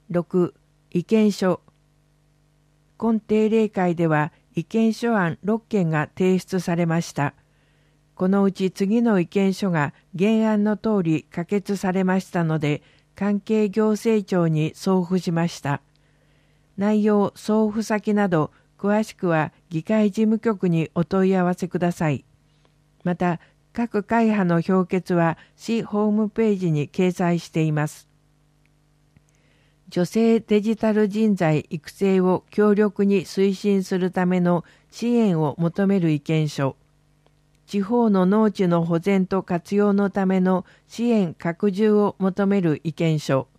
6、意見書。今定例会では意見書案6件が提出されました。このうち次の意見書が原案の通り可決されましたので、関係行政庁に送付しました。内容、送付先など、詳しくは議会事務局にお問い合わせください。また、各会派の評決は市ホームページに掲載しています。女性デジタル人材育成を強力に推進するための支援を求める意見書。地方の農地の保全と活用のための支援拡充を求める意見書。